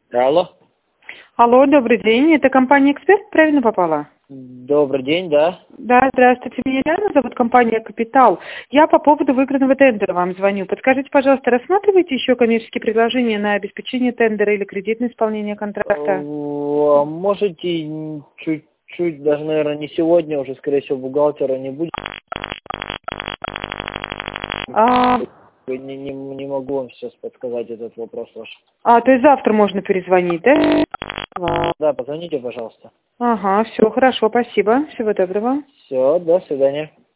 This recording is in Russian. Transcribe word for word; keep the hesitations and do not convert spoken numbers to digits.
Алло. Алло, добрый день. Это компания «Эксперт», правильно попала? Добрый день, да. Да, здравствуйте. Меня Яна зовут, компания «Капитал». Я по поводу выигранного тендера вам звоню. Подскажите, пожалуйста, рассматриваете еще коммерческие предложения на обеспечение тендера или кредитное исполнение контракта? Э, Можете чуть-чуть, даже, наверное, не сегодня, уже, скорее всего, бухгалтера не будет. А, Не, не, не могу вам сейчас подсказать этот вопрос ваш. а, то есть завтра можно перезвонить, да? Да, позвоните, пожалуйста. Ага, все, хорошо, спасибо. Всего доброго. Все, до свидания.